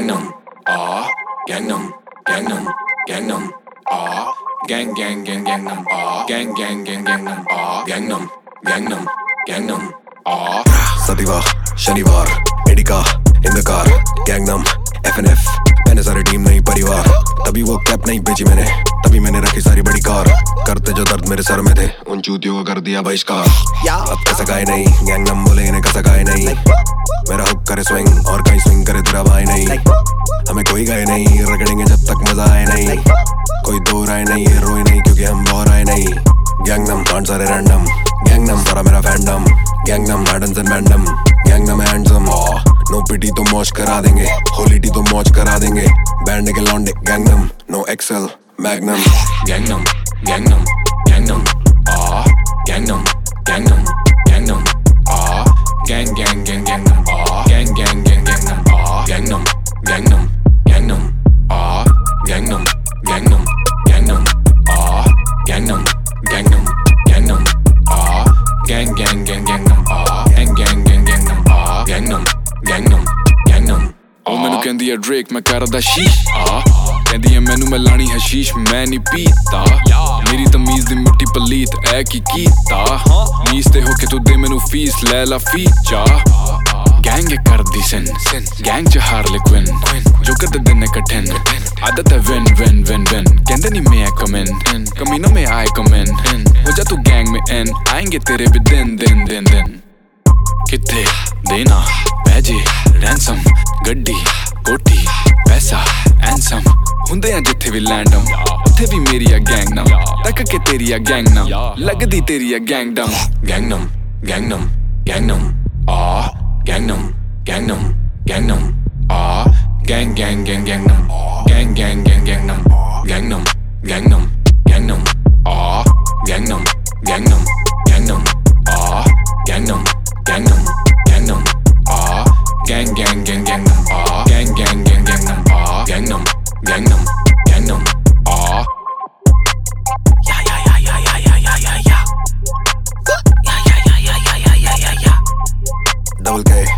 Gangnam, ah, Gangnam, Gangnam, Gangnam, ah, gang, gang, gang, Gangnam, ah, gang, gang, gang, Gangnam, ah, Gangnam, Gangnam, Gangnam, ah. Sadiva, Shanivar, Edika, in the car, Gangnam, FNF, मैंने सारी team नहीं परिवार, तभी वो cap नहीं बेची मैंने, तभी मैंने रखी सारी बड़ी कार, करते जो दर्द मेरे सर में थे, उन चूतियों को कर दिया बहिष्कार, अब कैसा गाय नहीं, गैंगनम बोले इन्हें कैसा गाय नहीं, मेरा हुक करे स्विंग और कहीं स्विंग करे तेरा भाई नहीं, हमें कोई गाय नहीं, रगड़ेंगे जब तक मजा आए नहीं, कोई दो राय नहीं, ये रोए नहीं क्योंकि हम बहुत आए नहीं, गैंगनम कांड सारे रैंडम, गैंगनम सारा मेरा fandom, Gangnam badness and mandem, Gangnam handsome, no pity तो मौज करा देंगे, होलीटी तो मौज करा देंगे, बैंड के लौंडे Gangnam, no excel magnum, Gangnam, Gangnam, Gangnam, ah, Gangnam, Gangnam, Gangnam, ah, gang, gang, gang, Gangnam, ah, gang, gang, gang, Gangnam, ah, Gangnam, Gangnam, Gangnam, ah, Gangnam, Gangnam, Gangnam, ah, Gangnam, Gangnam, Gangnam, ah, gang, gang, gang, Gangnam, ah, gang, gang, gang, Gangnam, ah, Gangnam, Gangnam, Gangnam. ਉਹ ਮੈਨੂੰ ਕਹਿੰਦੀ ਐ Drake ਮੈਂ ਕਰਦਾ ਸ਼ੀਸ਼ ਕਹਿੰਦੀ ਐ ਮੈਨੂੰ ਮੈਂ ਲਾਣੀ ਹਸ਼ੀਸ਼ ਮੈਂ ਨਹੀਂ ਪੀਤਾ ਮੇਰੀ ਤਮੀਜ਼ ਦੀ ਮਿੱਟੀ ਪਲੀਤ ਐ ਕੀ ਕੀਤਾ ਨੀਸ ਤੇ ਹੋ ਕੇ ਤੂੰ ਦੇ ਮੈਨੂੰ ਫੀਸ ਲੈ ਲਾ ਫੀਚਾ ਗੈਂਗ ਕਰਦੀ ਸਿਨ ਗੈਂਗ ਚ ਹਾਰਲੇ ਕੁਇਨ ਜੋ ਕਰਦੇ ਦਿਨ ਕਠਿਨ ਆਦਤ ਹੈ ਵਿਨ ਵਿਨ ਵਿਨ ਵਿਨ ਕਹਿੰਦੇ ਨਹੀਂ ਮੈਂ ਕਮਨ ਕਮੀਨੋਂ ਮੈਂ ਆਏ ਕਮਨ ਹੋ ਜਾ ਤੂੰ ਗੈਂਗ में इन आएंगे तेरे भी दिन दिन दिन दिन किथे देना पैजे रैंसम गड्डी कोठी पैसा एंसम हुंदे आ जिथे भी लैंडम उत्थे भी मेरी आ गैंगनम तक के तेरी आ गैंगनम लगदी तेरी आ गैंगडम Gangnam, Gangnam, Gangnam, ah, Gangnam, Gangnam, Gangnam, ah, gang, gang, gang, Gangnam, gang, gang, gang, Gangnam, Gangnam, Gangnam, Gangnam, ah, Gangnam, Gangnam, Gangnam, ah, Gangnam, Gangnam, Gangnam, ah, gang, gang, gang, Gangnam, ah, gang, gang, gang, Gangnam, ah, Gangnam, Gangnam, Gangnam, ah. double K.